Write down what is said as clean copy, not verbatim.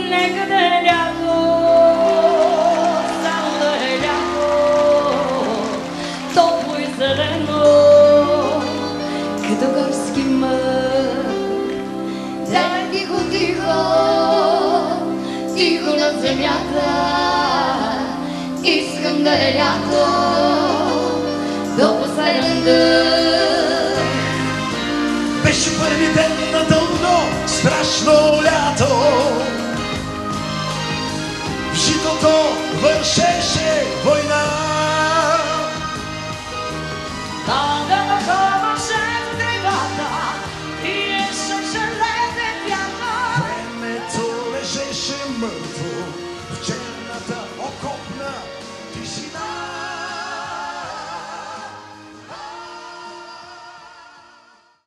Нека да е лято, само да е лято, топло и зелено, като горски мък. Дай тихо, тихо, тихо над земята, искам да е лято, до последен дъх. Беше първи ден на дълго, страшно лято. В житото вършеше война.